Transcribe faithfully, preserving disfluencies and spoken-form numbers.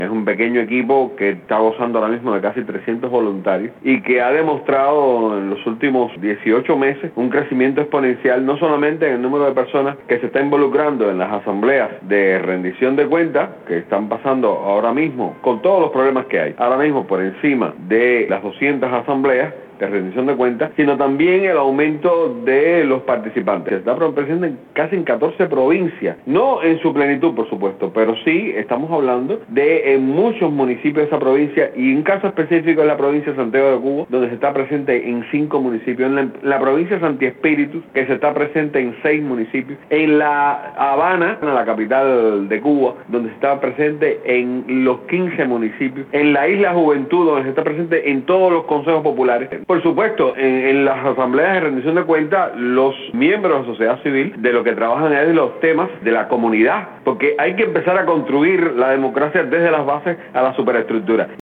Es un pequeño equipo que está gozando ahora mismo de casi trescientos voluntarios y que ha demostrado en los últimos dieciocho meses un crecimiento exponencial, no solamente en el número de personas que se está involucrando en las asambleas de rendición de cuentas, que están pasando ahora mismo con todos los problemas que hay, ahora mismo por encima de las doscientas asambleas de rendición de cuentas, sino también el aumento de los participantes. Se está presente en casi en catorce provincias, no en su plenitud, por supuesto, pero sí estamos hablando de en muchos municipios de esa provincia, y un caso específico es la provincia de Santiago de Cuba, donde se está presente en cinco municipios, en la, la provincia de Santi Espíritus, que se está presente en seis municipios, en la Habana, en la capital de Cuba, donde se está presente en los quince municipios, en la Isla Juventud, donde se está presente en todos los consejos populares. Por supuesto, en, en las asambleas de rendición de cuentas, los miembros de la sociedad civil de lo que trabajan es los temas de la comunidad, porque hay que empezar a construir la democracia desde las bases a la superestructura.